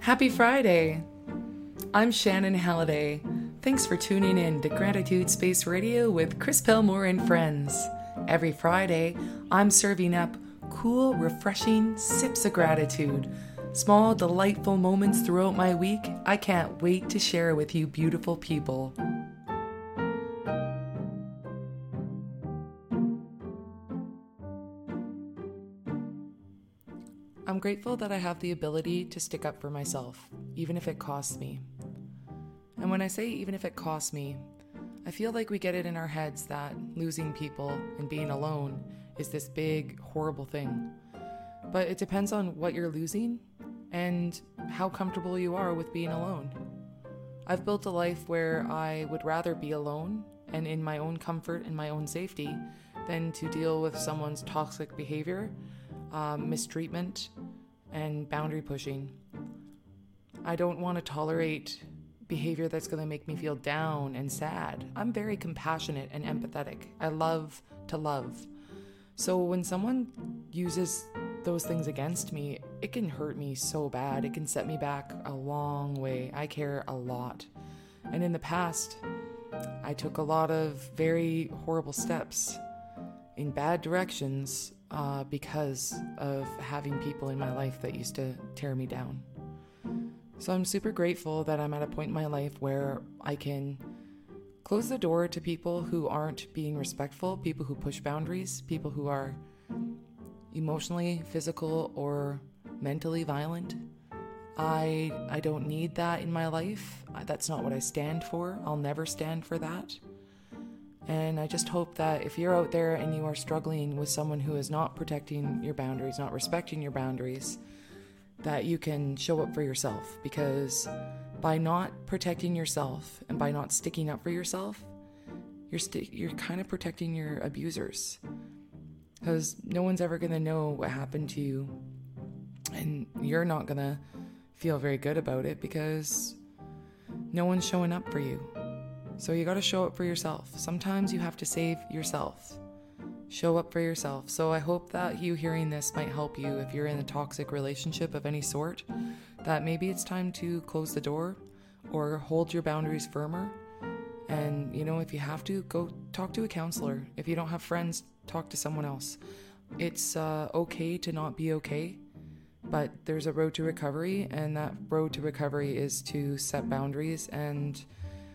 Happy Friday! I'm Shannon Halliday. Thanks for tuning in to Gratitude Space Radio with Chris Pelmore and friends. Every Friday, I'm serving up cool, refreshing sips of gratitude. Small, delightful moments throughout my week I can't wait to share with you beautiful people. I'm grateful that I have the ability to stick up for myself, even if it costs me. And when I say even if it costs me, I feel like we get it in our heads that losing people and being alone is this big, horrible thing. But it depends on what you're losing and how comfortable you are with being alone. I've built a life where I would rather be alone and in my own comfort and my own safety than to deal with someone's toxic behavior, mistreatment, and boundary pushing. I don't want to tolerate behavior that's going to make me feel down and sad. I'm very compassionate and empathetic. I love to love. So when someone uses those things against me, it can hurt me so bad. It can set me back a long way. I care a lot. And in the past, I took a lot of very horrible steps in bad directions because of having people in my life that used to tear me down. So I'm super grateful that I'm at a point in my life where I can close the door to people who aren't being respectful, people who push boundaries, people who are emotionally, physical, or mentally violent. I don't need that in my life. That's not what I stand for. I'll never stand for that. And I just hope that if you're out there and you are struggling with someone who is not protecting your boundaries, not respecting your boundaries, that you can show up for yourself. Because by not protecting yourself and by not sticking up for yourself, you're kind of protecting your abusers. Because no one's ever going to know what happened to you, and you're not going to feel very good about it because no one's showing up for you. So you got to show up for yourself. Sometimes you have to save yourself. Show up for yourself. So I hope that you hearing this might help you if you're in a toxic relationship of any sort, that maybe it's time to close the door or hold your boundaries firmer. And, if you have to, go talk to a counselor. If you don't have friends, talk to someone else. It's okay to not be okay, but there's a road to recovery, and that road to recovery is to set boundaries and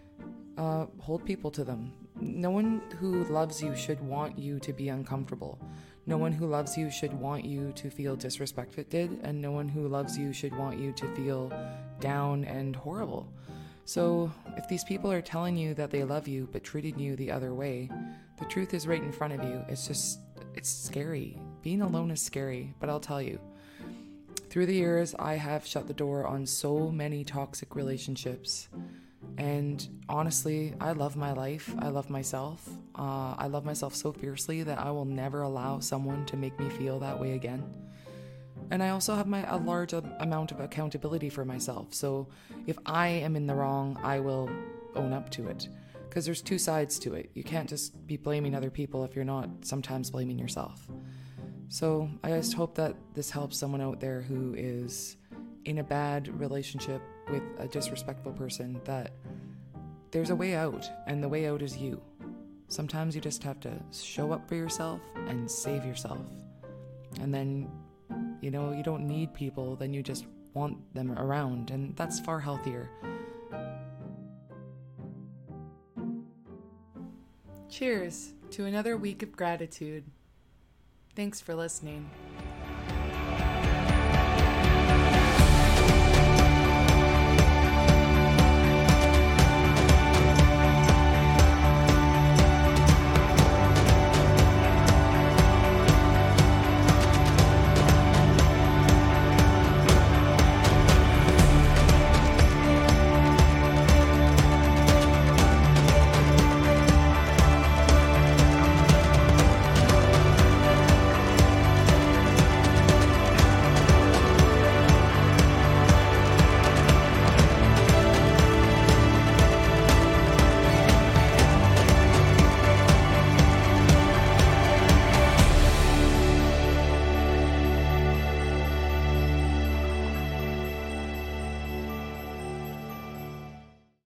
hold people to them. No one who loves you should want you to be uncomfortable. No one who loves you should want you to feel disrespected, and no one who loves you should want you to feel down and horrible. So if these people are telling you that they love you but treating you the other way, the truth is right in front of you. It's scary. Being alone is scary, but I'll tell you, through the years, I have shut the door on so many toxic relationships. And honestly, I love my life. I love myself. I love myself so fiercely that I will never allow someone to make me feel that way again. And I also have a large amount of accountability for myself. So if I am in the wrong, I will own up to it. Because there's two sides to it. You can't just be blaming other people if you're not sometimes blaming yourself. So I just hope that this helps someone out there who is in a bad relationship with a disrespectful person, that there's a way out, and the way out is you. Sometimes you just have to show up for yourself and save yourself. And then, you don't need people, then you just want them around, and that's far healthier. Cheers to another week of gratitude. Thanks for listening.